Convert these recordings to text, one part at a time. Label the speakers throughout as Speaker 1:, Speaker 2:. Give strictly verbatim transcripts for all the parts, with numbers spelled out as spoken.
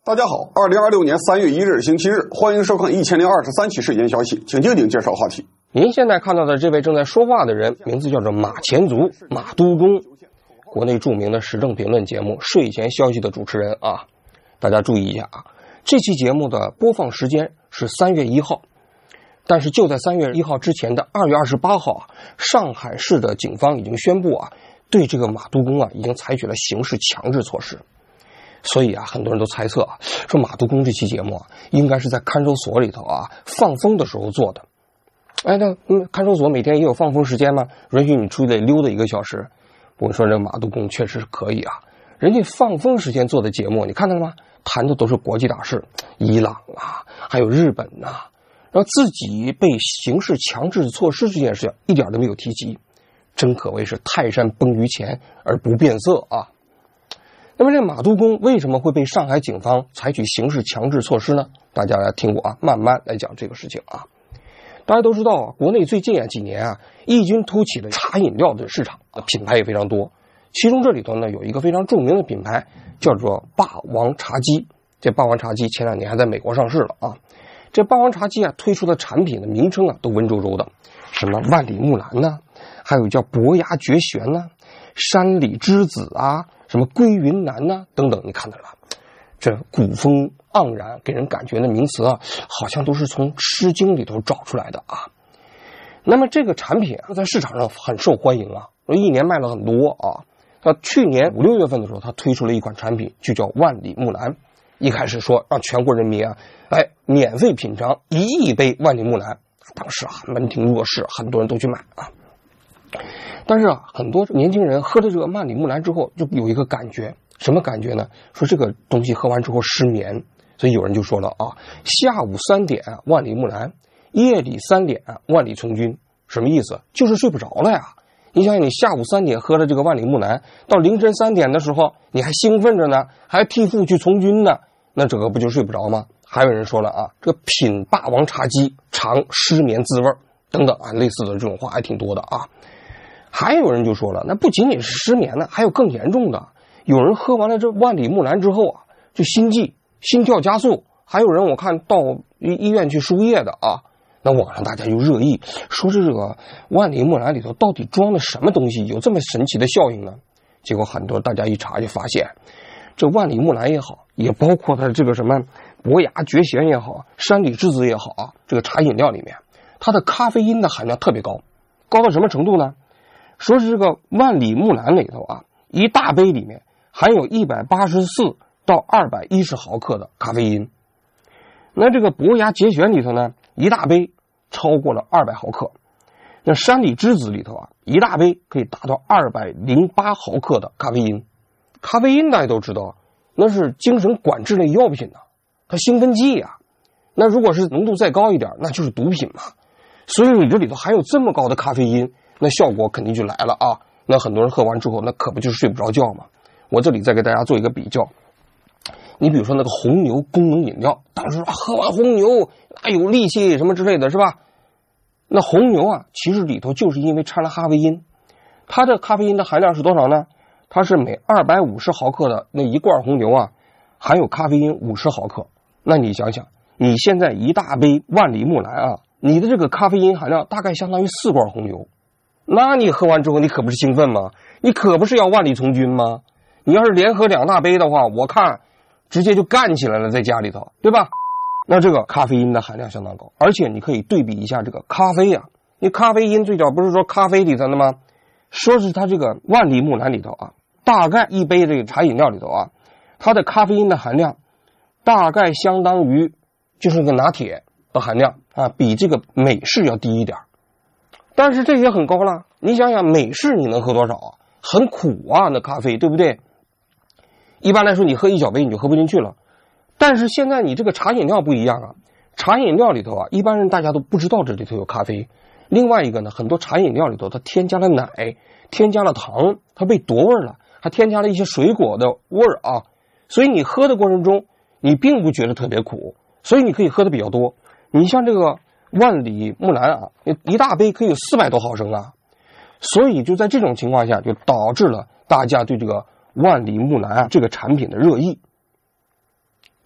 Speaker 1: 大家好，二零二六年三月一日星期日，欢迎收看一千零二十三期事件消息，请静静介绍话题。
Speaker 2: 您现在看到的这位正在说话的人，名字叫做马前卒，马都公，国内著名的时政评论节目《睡前消息》的主持人啊。大家注意一下啊，这期节目的播放时间是三月一号，但是就在三月一号之前的二月二十八号啊，上海市的警方已经宣布啊，对这个马都公啊已经采取了刑事强制措施。所以啊，很多人都猜测啊，说马都公这期节目啊，应该是在看守所里头啊放风的时候做的。哎，那嗯，看守所每天也有放风时间吗？允许你出去溜达一个小时。我说这个马都公确实是可以啊，人家放风时间做的节目，你看到了吗？谈的都是国际大事，伊朗啊，还有日本呐、啊，然后自己被刑事强制措施这件事一点都没有提及，真可谓是泰山崩于前而不变色啊。那么这马都公为什么会被上海警方采取刑事强制措施呢？大家来听我啊，慢慢来讲这个事情啊。大家都知道啊，国内最近啊几年啊，异军突起的茶饮料的市场品牌也非常多。其中这里头呢有一个非常著名的品牌叫做霸王茶姬。这霸王茶姬前两年还在美国上市了啊。这霸王茶姬啊推出的产品的名称啊都文绉绉的，什么万里木兰呢，还有叫伯牙绝弦呢，山里之子啊，什么归云南呐、啊、等等，你看到了，这古风盎然，给人感觉的名词啊，好像都是从《诗经》里头找出来的啊。那么这个产品啊，在市场上很受欢迎啊，一年卖了很多啊。那去年五六月份的时候，他推出了一款产品，就叫万里木兰。一开始说让全国人民啊，哎，免费品尝一亿杯万里木兰，当时啊门庭若市，很多人都去买啊。但是啊，很多年轻人喝了这个万里木兰之后，就有一个感觉，什么感觉呢？说这个东西喝完之后失眠，所以有人就说了啊，下午三点万里木兰，夜里三点万里从军，什么意思？就是睡不着了呀。你想想，你下午三点喝了这个万里木兰，到凌晨三点的时候，你还兴奋着呢，还替父去从军呢，那这个不就睡不着吗？还有人说了啊，这个品霸王茶姬尝失眠滋味等等啊，类似的这种话还挺多的啊。还有人就说了，那不仅仅是失眠呢，还有更严重的，有人喝完了这万里木兰之后啊，就心悸、心跳加速，还有人我看到医院去输液的啊。那网上大家就热议，说这个万里木兰里头到底装了什么东西，有这么神奇的效应呢？结果很多大家一查就发现，这万里木兰也好，也包括它这个什么伯牙绝弦也好，山里之子也好啊，这个茶饮料里面，它的咖啡因的含量特别高，高到什么程度呢？说是这个万里木兰里头啊，一大杯里面含有一百八十四到二百一十毫克的咖啡因。那这个伯牙绝弦里头呢，一大杯超过了二百毫克。那山里之子里头啊，一大杯可以达到二百零八毫克的咖啡因。咖啡因大家都知道，那是精神管制类药品呢、啊，它兴奋剂啊。那如果是浓度再高一点，那就是毒品嘛。所以你这里头含有这么高的咖啡因，那效果肯定就来了啊！那很多人喝完之后，那可不就是睡不着觉吗？我这里再给大家做一个比较，你比如说那个红牛功能饮料，当时、啊、喝完红牛那有力气什么之类的，是吧？那红牛啊，其实里头就是因为掺了咖啡因，它的咖啡因的含量是多少呢？它是每二百五十毫克的那一罐红牛啊，含有咖啡因五十毫克。那你想想，你现在一大杯万里木兰啊，你的这个咖啡因含量大概相当于四罐红牛。那你喝完之后，你可不是兴奋吗？你可不是要万里从军吗？你要是连喝两大杯的话，我看直接就干起来了，在家里头，对吧？那这个咖啡因的含量相当高，而且你可以对比一下这个咖啡啊，你咖啡因最早不是说咖啡里头的吗？说是它这个万里木兰里头啊，大概一杯这个茶饮料里头啊，它的咖啡因的含量大概相当于就是个拿铁的含量啊，比这个美式要低一点。但是这也很高了，你想想美式你能喝多少啊？很苦啊，那咖啡，对不对？一般来说你喝一小杯你就喝不进去了。但是现在你这个茶饮料不一样啊，茶饮料里头啊，一般人大家都不知道这里头有咖啡。另外一个呢，很多茶饮料里头它添加了奶，添加了糖，它被夺味了，还添加了一些水果的味儿啊，所以你喝的过程中你并不觉得特别苦，所以你可以喝的比较多。你像这个万里木兰啊，一大杯可以有四百多毫升啊，所以就在这种情况下，就导致了大家对这个万里木兰啊这个产品的热议。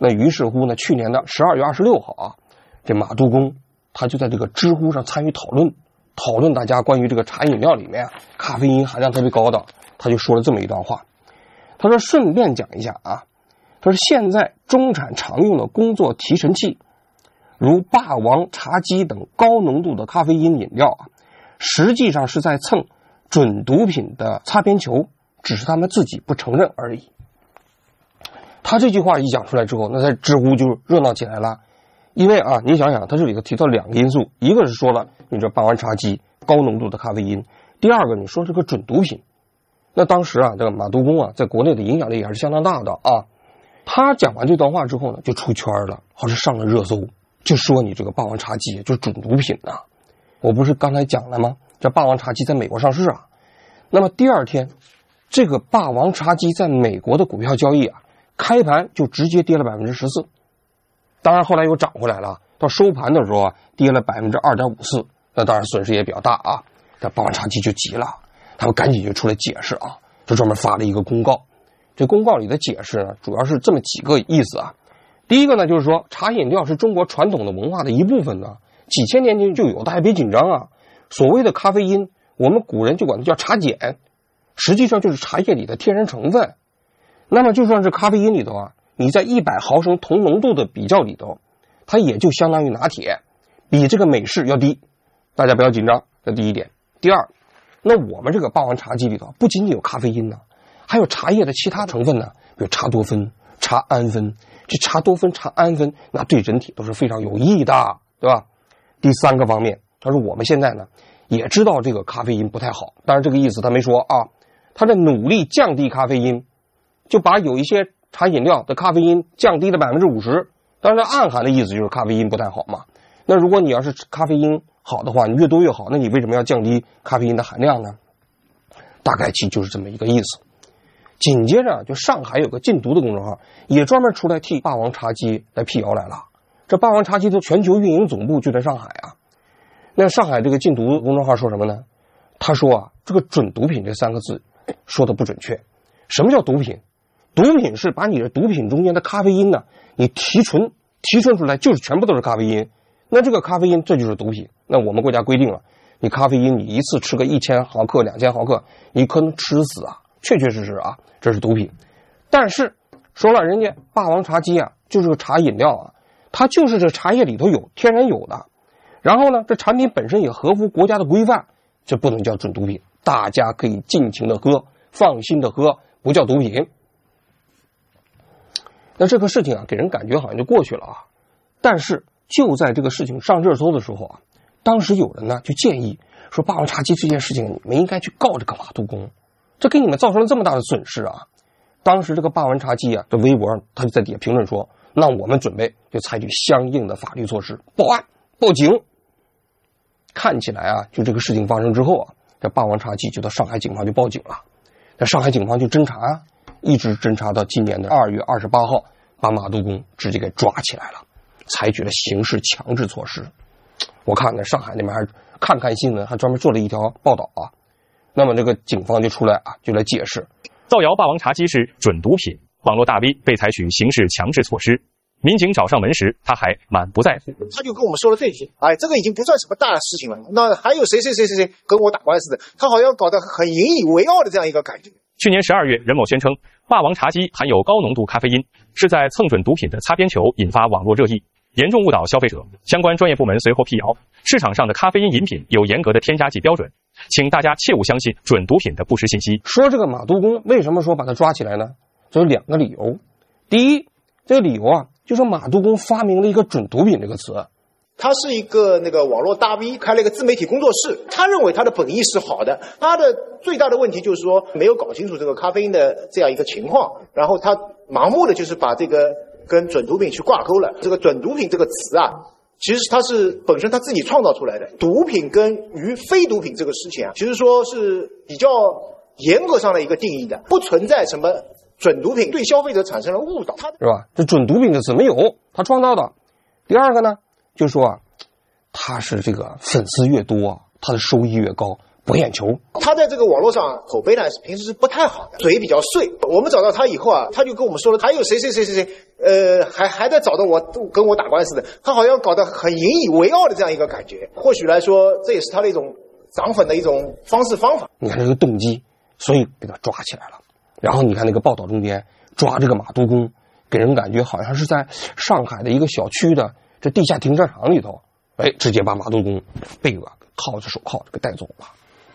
Speaker 2: 那于是乎呢，去年的十二月二十六号啊，这马督公他就在这个知乎上参与讨论，讨论大家关于这个茶饮料里面咖啡因含量特别高的，他就说了这么一段话。他说顺便讲一下啊，他说现在中产常用的工作提神器，如霸王茶姬等高浓度的咖啡因饮料啊，实际上是在蹭准毒品的擦边球，只是他们自己不承认而已。他这句话一讲出来之后，那在知乎就热闹起来了。因为啊，你想想，他这里头提到两个因素，一个是说了你这霸王茶姬高浓度的咖啡因，第二个你说这个准毒品。那当时啊，这个马督公啊，在国内的影响力也是相当大的啊。他讲完这段话之后呢，就出圈了，好像上了热搜，就说你这个霸王茶姬就是准毒品啊。我不是刚才讲了吗？这霸王茶姬在美国上市啊。那么第二天，这个霸王茶姬在美国的股票交易啊，开盘就直接跌了 百分之十四， 当然后来又涨回来了，到收盘的时候啊，跌了 百分之二点五四， 那当然损失也比较大啊。这霸王茶姬就急了，他们赶紧就出来解释啊，就专门发了一个公告。这公告里的解释呢，主要是这么几个意思啊。第一个呢，就是说茶饮料是中国传统的文化的一部分呢，几千年前就有，大家别紧张啊。所谓的咖啡因，我们古人就管它叫茶碱，实际上就是茶叶里的天然成分。那么就算是咖啡因里头啊，你在一百毫升同浓度的比较里头，它也就相当于拿铁，比这个美式要低，大家不要紧张，这第一点。第二，那我们这个霸王茶姬里头不仅仅有咖啡因呢，还有茶叶的其他成分呢，比如茶多酚、茶氨酚。这茶多酚、茶氨酚那对人体都是非常有益的，对吧？第三个方面，他说我们现在呢也知道这个咖啡因不太好，当然这个意思他没说啊，他在努力降低咖啡因，就把有一些茶饮料的咖啡因降低了 百分之五十， 当然暗含的意思就是咖啡因不太好嘛。那如果你要是咖啡因好的话，你越多越好，那你为什么要降低咖啡因的含量呢？大概其就是这么一个意思。紧接着就上海有个禁毒的公众号也专门出来替霸王茶姬来辟谣来了。这霸王茶姬的全球运营总部就在上海啊。那上海这个禁毒公众号说什么呢？他说啊，这个准毒品这三个字说的不准确。什么叫毒品？毒品是把你的毒品中间的咖啡因呢，你提纯提纯出来就是全部都是咖啡因，那这个咖啡因这就是毒品。那我们国家规定了，你咖啡因你一次吃个一千毫克两千毫克，你可能吃死啊，确确实实啊，这是毒品。但是说了，人家霸王茶姬啊，就是个茶饮料啊，它就是这茶叶里头有天然有的，然后呢这产品本身也合乎国家的规范，这不能叫准毒品，大家可以尽情的喝，放心的喝，不叫毒品。那这个事情啊，给人感觉好像就过去了啊。但是就在这个事情上热搜的时候啊，当时有人呢就建议说，霸王茶姬这件事情你们应该去告这个马督公，这给你们造成了这么大的损失啊。当时这个霸王茶姬啊，这微博上他就在底下评论说，那我们准备就采取相应的法律措施，报案报警。看起来啊，就这个事情发生之后啊，这霸王茶姬就到上海警方就报警了。那上海警方就侦查啊，一直侦查到今年的二月二十八号，把马督公直接给抓起来了，采取了刑事强制措施。我看呢，上海那边还看看新闻，还专门做了一条报道啊。那么这个警方就出来啊，就来解释，
Speaker 3: 造谣霸王茶姬是准毒品，网络大 V 被采取刑事强制措施。民警找上门时，他还满不在乎。
Speaker 4: 他就跟我们说了这些，哎，这个已经不算什么大的事情了。那还有谁谁谁谁谁跟我打官司的？他好像搞得很引以为傲的这样一个感觉。
Speaker 3: 去年十二月，任某宣称霸王茶姬含有高浓度咖啡因，是在蹭准毒品的擦边球，引发网络热议，严重误导消费者。相关专业部门随后辟谣，市场上的咖啡因饮品有严格的添加剂标准，请大家切勿相信准毒品的不实信息。
Speaker 2: 说这个马督公为什么说把他抓起来呢？这有两个理由。第一，这个理由啊，就是马督公发明了一个准毒品这个词。
Speaker 4: 他是一个那个网络大 V， 开了一个自媒体工作室。他认为他的本意是好的，他的最大的问题就是说没有搞清楚这个咖啡因的这样一个情况，然后他盲目的就是把这个跟准毒品去挂钩了。这个准毒品这个词啊，其实他是本身他自己创造出来的。毒品跟与非毒品这个事情啊，其实说是比较严格上的一个定义的，不存在什么准毒品对消费者产生了误导，
Speaker 2: 是吧？这准毒品的词没有，他创造的。第二个呢，就说啊，他是这个粉丝越多，他的收益越高，博眼球。
Speaker 4: 他在这个网络上口碑呢，平时是不太好的，嘴比较碎。我们找到他以后啊，他就跟我们说了，还有谁谁谁谁谁呃，还还在找到我跟我打官司的，他好像搞得很引以为傲的这样一个感觉。或许来说，这也是他的一种涨粉的一种方式方法。
Speaker 2: 你看这个动机，所以被他抓起来了。然后你看那个报道中间抓这个马都公，给人感觉好像是在上海的一个小区的这地下停车场里头，哎，直接把马都公背个铐着手铐给带走了。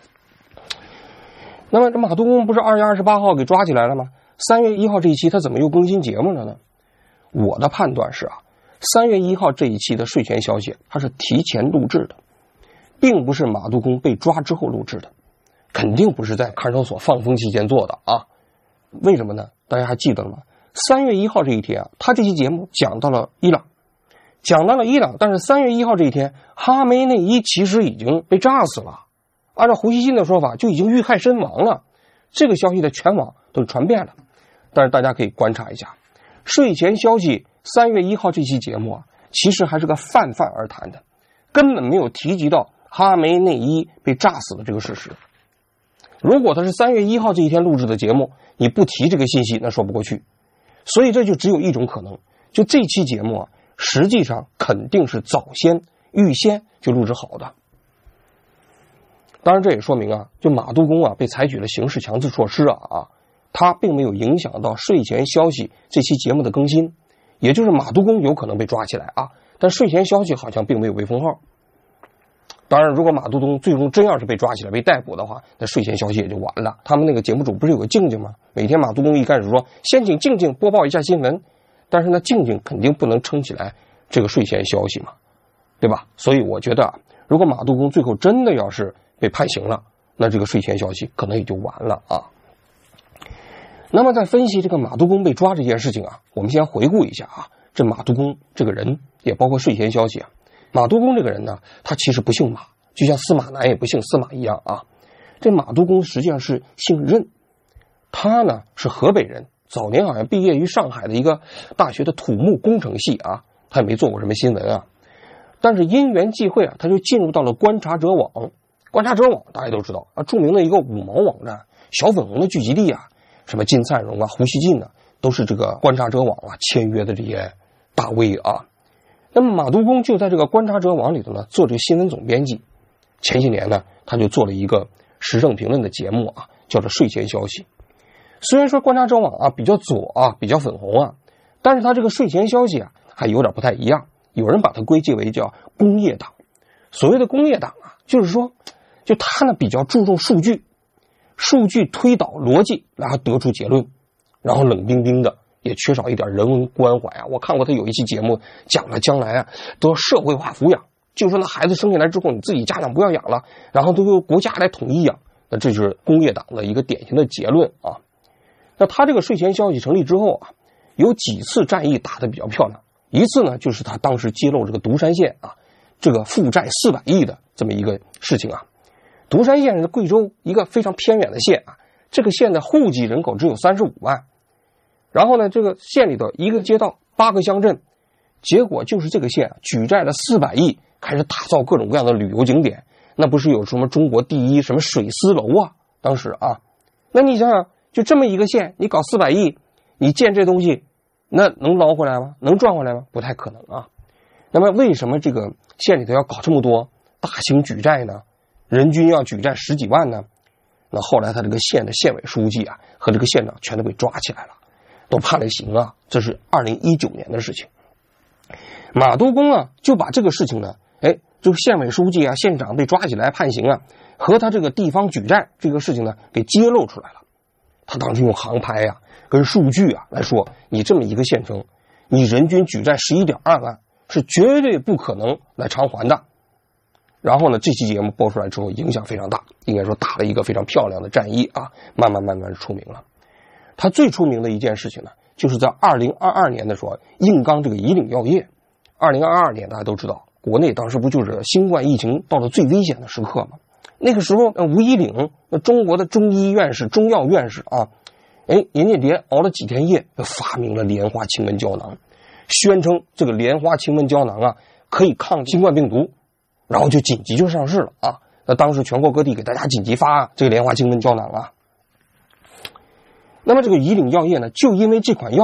Speaker 2: 那么这马都公不是二月二十八号给抓起来了吗？三月一号这一期他怎么又更新节目了呢？我的判断是啊，三月一号这一期的睡前消息它是提前录制的，并不是马都公被抓之后录制的，肯定不是在看守所放风期间做的啊。为什么呢？大家还记得了吗？三月一号这一天啊，他这期节目讲到了伊朗，讲到了伊朗，但是三月一号这一天，哈梅内伊其实已经被炸死了，按照胡锡进的说法，就已经遇害身亡了。这个消息在全网都传遍了。但是大家可以观察一下，睡前消息三月一号这期节目啊，其实还是个泛泛而谈的，根本没有提及到哈梅内伊被炸死的这个事实。如果他是三月一号这一天录制的节目，你不提这个信息那说不过去。所以这就只有一种可能，就这期节目啊，实际上肯定是早先预先就录制好的。当然这也说明啊，就马都公啊被采取了刑事强制措施啊啊，他并没有影响到睡前消息这期节目的更新，也就是马都公有可能被抓起来啊，但睡前消息好像并没有被封号。当然如果马都公最终真要是被抓起来被逮捕的话，那睡前消息也就完了。他们那个节目组不是有个静静吗？每天马都公一开始说先请静静播报一下新闻，但是呢静静肯定不能撑起来这个睡前消息嘛，对吧？所以我觉得啊，如果马都公最后真的要是被判刑了，那这个睡前消息可能也就完了啊。那么在分析这个马都公被抓这件事情啊，我们先回顾一下啊，这马都公这个人也包括睡前消息啊。马都公这个人呢，他其实不姓马，就像司马南也不姓司马一样啊。这马都公实际上是姓任，他呢是河北人，早年好像毕业于上海的一个大学的土木工程系啊，他也没做过什么新闻啊。但是因缘际会啊，他就进入到了观察者网。观察者网大家都知道啊，著名的一个五毛网站，小粉红的聚集地啊，什么金灿荣啊、胡锡进啊，都是这个观察者网啊签约的这些大 V 啊。那么马都公就在这个观察者网里头呢做这个新闻总编辑。前些年呢，他就做了一个时政评论的节目啊，叫做睡前消息。虽然说观察者网啊比较左啊，比较粉红啊，但是他这个睡前消息啊还有点不太一样，有人把它归结为叫工业党。所谓的工业党啊，就是说就他呢比较注重数据，数据推导逻辑，然后得出结论，然后冷冰冰的，也缺少一点人文关怀啊。我看过他有一期节目讲了将来啊都要社会化抚养，就说那孩子生下来之后你自己家长不要养了，然后都由国家来统一养，那这就是工业党的一个典型的结论啊。那他这个睡前消息成立之后啊，有几次战役打得比较漂亮。一次呢就是他当时揭露这个独山县啊这个负债四百亿的这么一个事情啊。独山县是贵州一个非常偏远的县啊，这个县的户籍人口只有三十五万，然后呢这个县里头一个街道八个乡镇，结果就是这个县举债了四百亿，开始打造各种各样的旅游景点，那不是有什么中国第一什么水丝楼啊，当时啊，那你想想就这么一个县你搞四百亿，你建这东西那能捞回来吗？能赚回来吗？不太可能啊。那么为什么这个县里头要搞这么多大型举债呢？人均要举债十几万呢？那后来他这个县的县委书记啊和这个县长全都被抓起来了，都判了刑啊。这是二零一九年的事情。马都公啊就把这个事情呢，哎，这个县委书记啊县长被抓起来判刑啊和他这个地方举债这个事情呢给揭露出来了。他当时用航拍啊跟数据啊来说，你这么一个县城，你人均举债十一点二万是绝对不可能来偿还的。然后呢这期节目播出来之后影响非常大，应该说打了一个非常漂亮的战役啊，慢慢慢慢出名了。他最出名的一件事情呢，就是在二零二二年的时候硬刚这个以岭药业。二零二二年大家都知道，国内当时不就是新冠疫情到了最危险的时刻吗？那个时候吴以岭那中国的中医院士中药院士啊，哎，人家连熬了几天夜发明了莲花清瘟胶囊，宣称这个莲花清瘟胶囊啊可以抗新冠病毒，然后就紧急就上市了啊。那当时全国各地给大家紧急发这个莲花清瘟胶囊啊。那么这个以岭药业呢，就因为这款药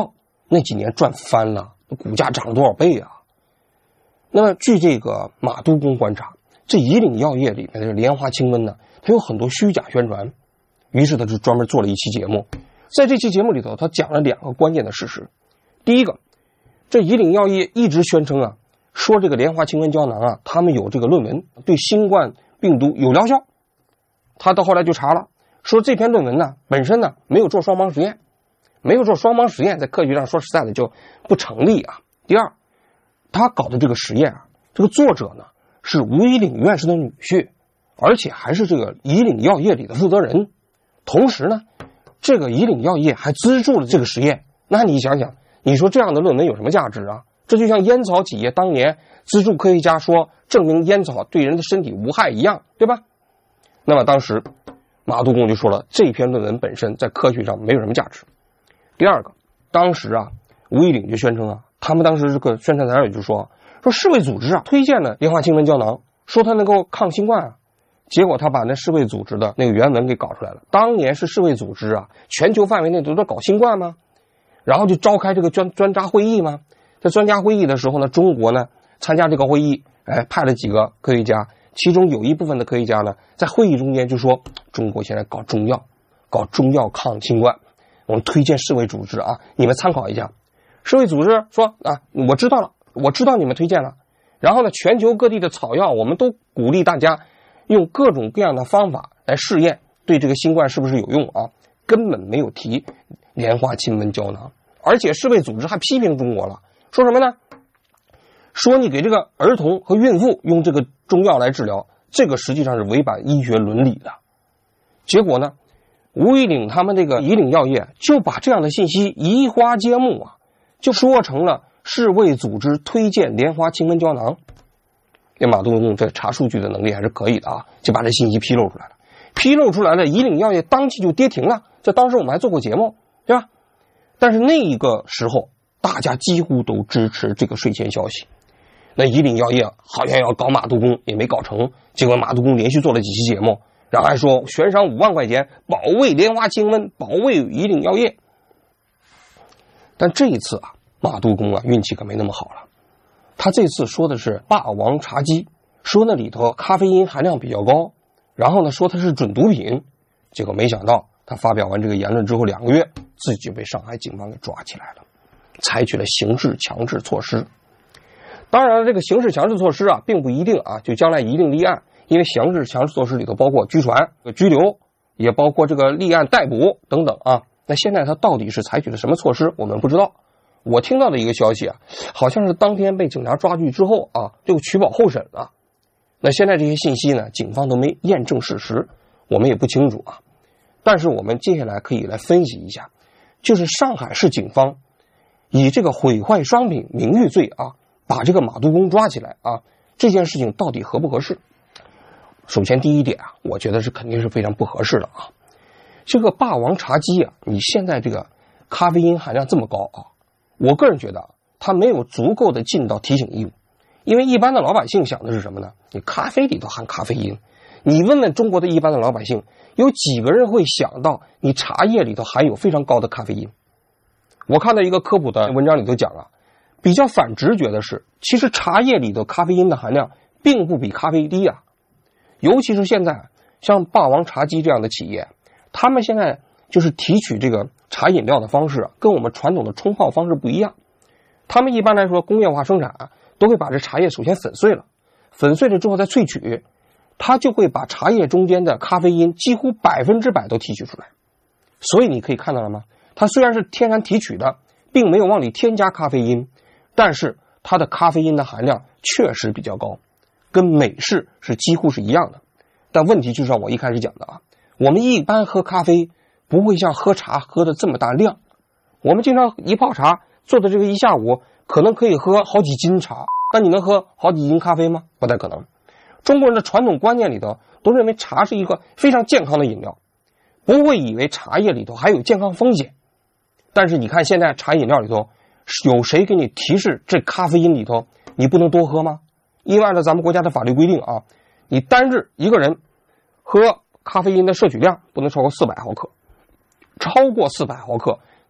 Speaker 2: 那几年赚翻了，股价涨了多少倍啊？那么据这个马都公观察，这以岭药业里面的莲花清瘟呢，它有很多虚假宣传，于是他就专门做了一期节目。在这期节目里头，他讲了两个关键的事实。第一个，这以岭药业一直宣称啊，说这个莲花清瘟胶囊啊，他们有这个论文对新冠病毒有疗效。他到后来就查了，说这篇论文呢本身呢没有做双盲实验，没有做双盲实验，在科学上说实在的就不成立啊。第二，他搞的这个实验啊，这个作者呢是吴以岭院士的女婿，而且还是这个以岭药业里的负责人。同时呢，这个以岭药业还资助了这个实验。那你想想，你说这样的论文有什么价值啊？这就像烟草企业当年资助科学家说证明烟草对人的身体无害一样，对吧？那么当时马都公就说了，这篇论文本身在科学上没有什么价值。第二个，当时啊，吴以岭就宣称啊，他们当时这个宣传材料也就说，说世卫组织啊推荐了莲花清瘟胶囊，说它能够抗新冠啊。结果他把那世卫组织的那个原文给搞出来了。当年是世卫组织啊，全球范围内都在搞新冠吗？然后就召开这个专专家会议吗？在专家会议的时候呢，中国呢参加这个会议，哎，派了几个科学家，其中有一部分的科学家呢，在会议中间就说，中国现在搞中药，搞中药抗新冠，我们推荐世卫组织啊，你们参考一下。世卫组织说啊，我知道了，我知道你们推荐了。然后呢，全球各地的草药，我们都鼓励大家用各种各样的方法来试验，对这个新冠是不是有用啊？根本没有提莲花清瘟胶囊，而且世卫组织还批评中国了，说什么呢？说你给这个儿童和孕妇用这个中药来治疗，这个实际上是违反医学伦理的。结果呢，吴以岭他们这个以岭药业就把这样的信息移花接木啊，就说成了世卫组织推荐莲花清瘟胶囊。这马都公这查数据的能力还是可以的啊，就把这信息披露出来了。披露出来的以岭药业当即就跌停了，这当时我们还做过节目，对吧？但是那一个时候大家几乎都支持这个税前消息。那以岭药业好像要搞马都公也没搞成，结果马都公连续做了几期节目，然后还说悬赏五万块钱保卫莲花清瘟，保卫以岭药业。但这一次啊，马都公啊运气可没那么好了。他这次说的是霸王茶姬，说那里头咖啡因含量比较高，然后呢说它是准毒品。结果没想到他发表完这个言论之后两个月，自己就被上海警方给抓起来了，采取了刑事强制措施。当然了，这个刑事强制措施啊并不一定啊就将来一定立案，因为刑事强制措施里头包括拘传、拘留，也包括这个立案逮捕等等啊。那现在他到底是采取了什么措施我们不知道。我听到的一个消息啊，好像是当天被警察抓去之后啊，就取保候审了。那现在这些信息呢，警方都没验证事实，我们也不清楚啊。但是我们接下来可以来分析一下，就是上海市警方以这个毁坏商品名誉罪啊，把这个马都公抓起来啊，这件事情到底合不合适？首先第一点啊，我觉得是肯定是非常不合适的啊。这个霸王茶姬啊，你现在这个咖啡因含量这么高啊，我个人觉得它没有足够的尽到提醒义务。因为一般的老百姓想的是什么呢？你咖啡里头含咖啡因，你问问中国的一般的老百姓，有几个人会想到你茶叶里头含有非常高的咖啡因？我看到一个科普的文章里头讲啊，比较反直觉的是，其实茶叶里头咖啡因的含量并不比咖啡低啊。尤其是现在像霸王茶姬这样的企业，他们现在就是提取这个茶饮料的方式啊，跟我们传统的冲泡方式不一样。他们一般来说工业化生产啊，都会把这茶叶首先粉碎了，粉碎了之后再萃取，它就会把茶叶中间的咖啡因几乎百分之百都提取出来。所以你可以看到了吗？它虽然是天然提取的，并没有往里添加咖啡因，但是它的咖啡因的含量确实比较高，跟美式是几乎是一样的。但问题就像我一开始讲的啊，我们一般喝咖啡不会像喝茶喝的这么大量，我们经常一泡茶做的这个一下午可能可以喝好几斤茶，但你能喝好几斤咖啡吗？不太可能。中国人的传统观念里头都认为茶是一个非常健康的饮料，不会以为茶叶里头还有健康风险。但是你看现在茶饮料里头有谁给你提示这咖啡因里头你不能多喝吗？因为按照咱们国家的法律规定啊，你单日一个人喝咖啡因的摄取量不能超过四百毫克，超过四百毫克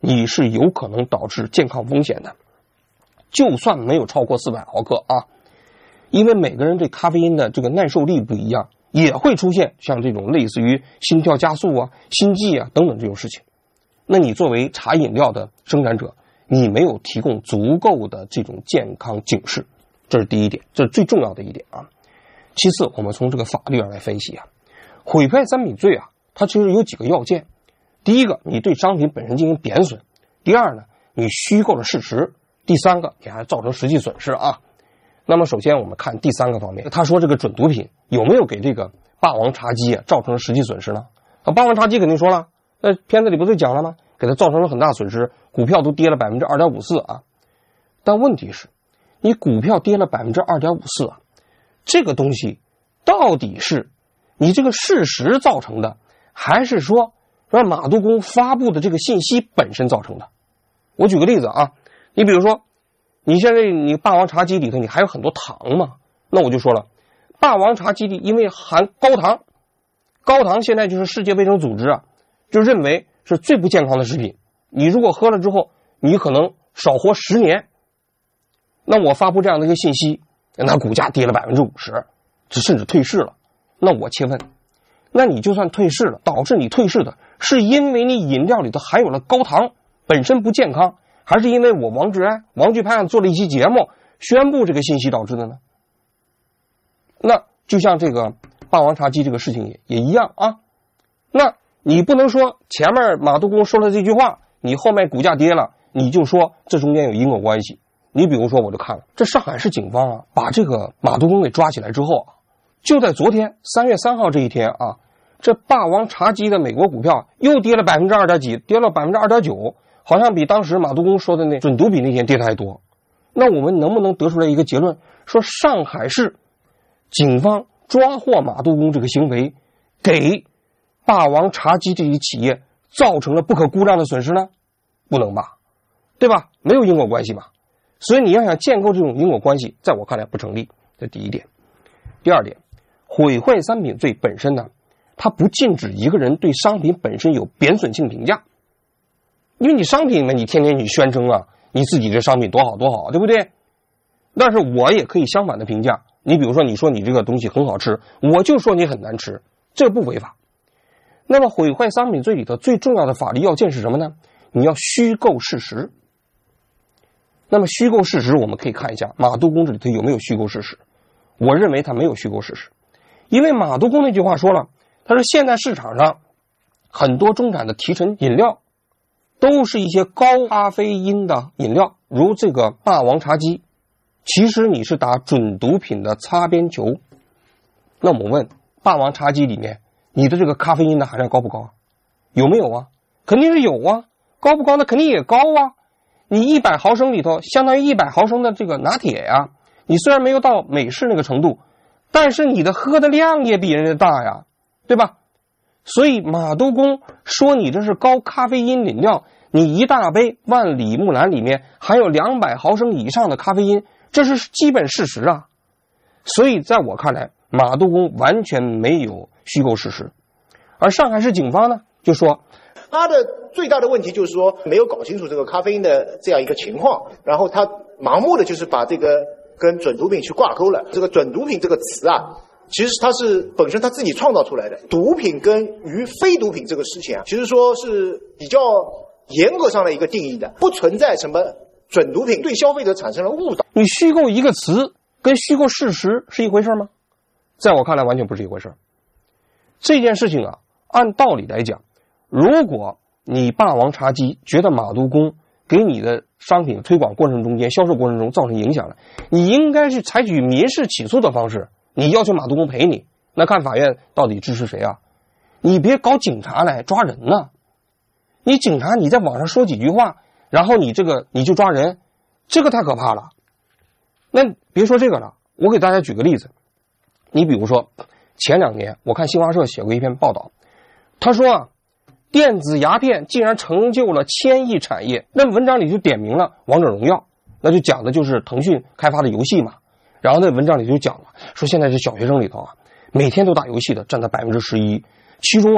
Speaker 2: 你是有可能导致健康风险的。就算没有超过四百毫克啊，因为每个人对咖啡因的这个耐受力不一样，也会出现像这种类似于心跳加速啊、心悸啊等等这种事情。那你作为茶饮料的生产者，你没有提供足够的这种健康警示，这是第一点，这是最重要的一点啊。其次，我们从这个法律上来分析啊，毁坏商品罪啊，它其实有几个要件。第一个，你对商品本身进行贬损；第二呢，你虚构了事实；第三个，你还造成实际损失啊。那么首先我们看第三个方面，他说这个准毒品有没有给这个霸王茶姬啊造成实际损失呢？啊，霸王茶姬肯定说了，那片子里不是讲了吗？给他造成了很大损失，股票都跌了 百分之二点五四 啊。但问题是，你股票跌了 百分之二点五四 啊，这个东西到底是你这个事实造成的，还是说让马督公发布的这个信息本身造成的？我举个例子啊，你比如说你现在你霸王茶姬里头你还有很多糖嘛，那我就说了，霸王茶姬里因为含高糖，高糖现在就是世界卫生组织啊就认为是最不健康的食品，你如果喝了之后你可能少活十年。那我发布这样的一个信息，那股价跌了 百分之五十， 甚至退市了。那我切问，那你就算退市了，导致你退市的是因为你饮料里头含有了高糖，本身不健康，还是因为我王志安王巨拍案做了一期节目宣布这个信息导致的呢？那就像这个霸王茶姬这个事情也也一样啊。那你不能说前面马督公说了这句话，你后面股价跌了，你就说这中间有因果关系。你比如说我就看了，这上海市警方啊把这个马督公给抓起来之后啊，就在昨天三月三号这一天啊，这霸王茶姬的美国股票又跌了百分之二点几，跌了百分之二点九，好像比当时马督公说的那准毒品那天跌的还多。那我们能不能得出来一个结论，说上海市警方抓获马督公这个行为，给霸王茶姬这一企业造成了不可估量的损失呢？不能吧，对吧？没有因果关系吧？所以你要想建构这种因果关系，在我看来不成立，这第一点。第二点，毁坏商品罪本身呢，它不禁止一个人对商品本身有贬损性评价，因为你商品嘛，你天天你宣称啊，你自己这商品多好多好，对不对？但是我也可以相反的评价，你比如说你说你这个东西很好吃，我就说你很难吃，这不违法。那么毁坏商品罪里头最重要的法律要件是什么呢？你要虚构事实。那么虚构事实我们可以看一下马督公这里头有没有虚构事实。我认为他没有虚构事实，因为马督公那句话说了，他说现在市场上很多中产的提神饮料都是一些高咖啡因的饮料，如这个霸王茶姬，其实你是打准毒品的擦边球。那我问，霸王茶姬里面你的这个咖啡因的含量高不高啊？有没有啊？肯定是有啊。高不高？那肯定也高啊。你一百毫升里头相当于一百毫升的这个拿铁呀，你虽然没有到美式那个程度，但是你的喝的量也比人家大呀，对吧？所以马督公说你这是高咖啡因饮料，你一大杯万里木兰里面含有两百毫升以上的咖啡因，这是基本事实啊。所以在我看来，马督公完全没有虚构事实。而上海市警方呢就说
Speaker 4: 他的最大的问题就是说没有搞清楚这个咖啡因的这样一个情况，然后他盲目的就是把这个跟准毒品去挂钩了。这个准毒品这个词啊，其实它是本身他自己创造出来的。毒品跟与非毒品这个事情啊，其实说是比较严格上的一个定义的，不存在什么准毒品对消费者产生了误导。
Speaker 2: 你虚构一个词跟虚构事实是一回事吗？在我看来完全不是一回事。这件事情啊，按道理来讲，如果你霸王茶姬觉得马督公给你的商品推广过程中间销售过程中造成影响了，你应该去采取民事起诉的方式，你要求马督公赔你，那看法院到底支持谁啊？你别搞警察来抓人呢、啊、你警察你在网上说几句话，然后你这个你就抓人，这个太可怕了。那别说这个了，我给大家举个例子。你比如说前两年我看新华社写过一篇报道，他说啊，电子鸦片竟然成就了千亿产业。那文章里就点名了王者荣耀，那就讲的就是腾讯开发的游戏嘛。然后那文章里就讲了，说现在这小学生里头啊，每天都打游戏的占到百分之十一，其中啊，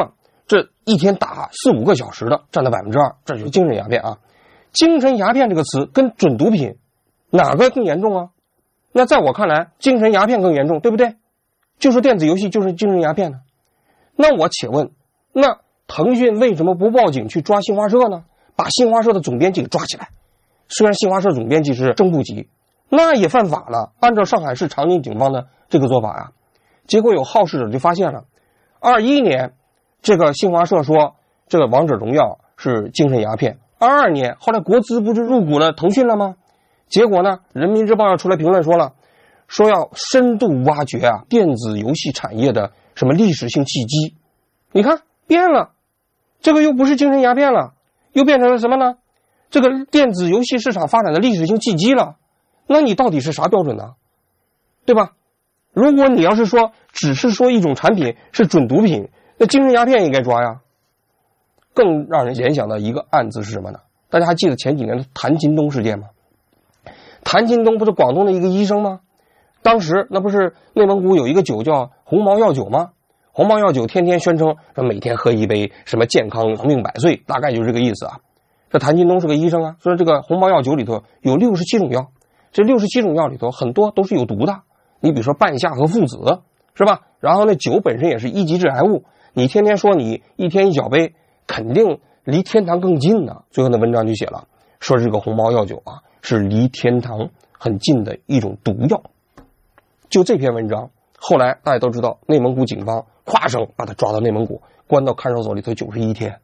Speaker 2: 这一天打四五个小时的占到百分之二，这就是精神鸦片啊。精神鸦片这个词跟准毒品哪个更严重啊？那在我看来，精神鸦片更严重，对不对？就说电子游戏就是精神鸦片呢。那我且问，那腾讯为什么不报警去抓新华社呢？把新华社的总编辑给抓起来。虽然新华社总编辑是正部级，那也犯法了。按照上海市长宁警方的这个做法呀，结果有好事者就发现了，二一年这个新华社说这个王者荣耀是精神鸦片，二二年后来国资不是入股了腾讯了吗？结果呢，人民日报要出来评论说了，说要深度挖掘啊电子游戏产业的什么历史性契机。你看变了，这个又不是精神鸦片了，又变成了什么呢？这个电子游戏市场发展的历史性契机了。那你到底是啥标准呢？对吧？如果你要是说只是说一种产品是准毒品，那精神鸦片也该抓呀。更让人联想到一个案子是什么呢？大家还记得前几年的谭金东事件吗？谭金东不是广东的一个医生吗？当时那不是内蒙古有一个酒叫红毛药酒吗？红毛药酒天天宣称说每天喝一杯什么健康长命百岁，大概就是这个意思啊。这谭金东是个医生啊，说这个红毛药酒里头有六十七种药，这六十七种药里头很多都是有毒的。你比如说半夏和附子，是吧？然后那酒本身也是一级致癌物，你天天说你一天一小杯，肯定离天堂更近呢。最后那文章就写了，说这个红毛药酒啊是离天堂很近的一种毒药。就这篇文章，后来大家都知道，内蒙古警方咵声把他抓到内蒙古，关到看守所里头九十一天。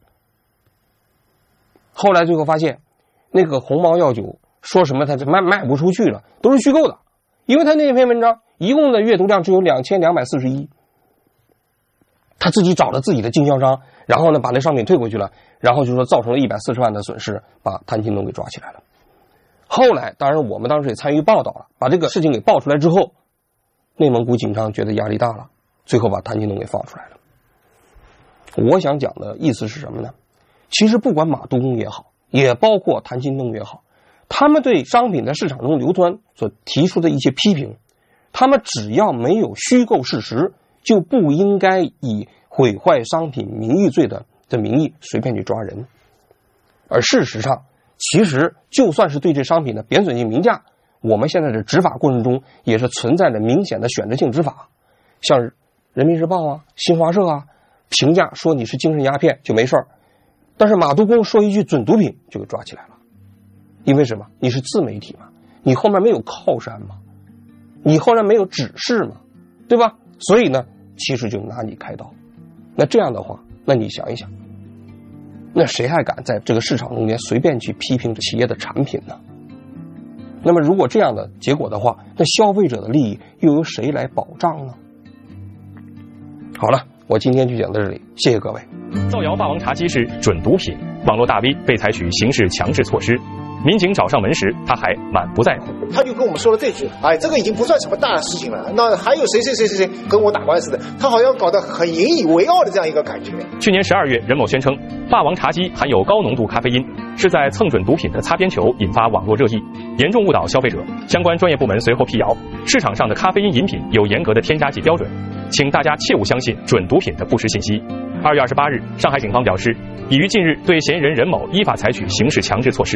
Speaker 2: 后来最后发现，那个红毛药酒说什么他就卖卖不出去了，都是虚构的，因为他那篇文章一共的阅读量只有两千两百四十一，他自己找了自己的经销商，然后呢把那商品退回去了，然后就说造成了一百四十万的损失，把谭金东给抓起来了。后来当然我们当时也参与报道了，把这个事情给爆出来之后，内蒙古警方觉得压力大了，最后把谭金东给放出来了。我想讲的意思是什么呢？其实不管马都工也好，也包括谭金东也好，他们对商品在市场中流通所提出的一些批评，他们只要没有虚构事实，就不应该以毁坏商品名誉罪的的名义随便去抓人。而事实上，其实就算是对这商品的贬损性评价，我们现在的执法过程中也是存在着明显的选择性执法。像人民日报啊、新华社啊，评价说你是精神鸦片就没事儿，但是马都工说一句准毒品就给抓起来了。因为什么？你是自媒体嘛，你后面没有靠山嘛，你后面没有指示嘛，对吧？所以呢，其实就拿你开刀。那这样的话，那你想一想，那谁还敢在这个市场中间随便去批评企业的产品呢？那么如果这样的结果的话，那消费者的利益又由谁来保障呢？好了，我今天就讲到这里，谢谢各位。
Speaker 3: 造谣霸王茶姬是准毒品，网络大 V 被采取刑事强制措施。民警找上门时，他还满不在乎。
Speaker 4: 他就跟我们说了这句：“哎，这个已经不算什么大事情了。那还有谁谁谁谁谁跟我打官司的？他好像搞得很引以为傲的这样一个感觉。”
Speaker 3: 去年十二月，任某宣称霸王茶姬含有高浓度咖啡因，是在蹭准毒品的擦边球，引发网络热议，严重误导消费者。相关专业部门随后辟谣，市场上的咖啡因饮品有严格的添加剂标准，请大家切勿相信准毒品的不实信息。二月二十八日，上海警方表示，已于近日对嫌疑人任某依法采取刑事强制措施。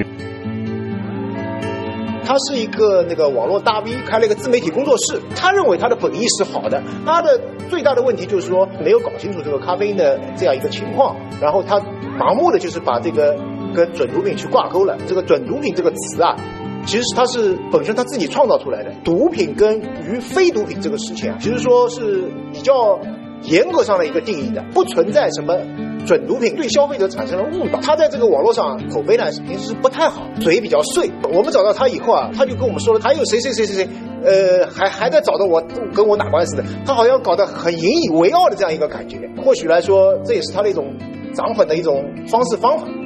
Speaker 4: 他是一个那个网络大 V， 开了一个自媒体工作室。他认为他的本意是好的，他的最大的问题就是说没有搞清楚这个咖啡因的这样一个情况，然后他盲目的就是把这个跟准毒品去挂钩了。这个准毒品这个词啊，其实它是本身他自己创造出来的。毒品跟与非毒品这个事情啊，其实说是比较严格上的一个定义的，不存在什么准毒品对消费者产生了误导。他在这个网络上口碑呢平时是不太好，嘴比较碎。我们找到他以后啊，他就跟我们说了，还有谁谁谁谁谁，呃，还还在找到我跟我打官司的，他好像搞得很引以为傲的这样一个感觉。或许来说，这也是他的一种涨粉的一种方式方法。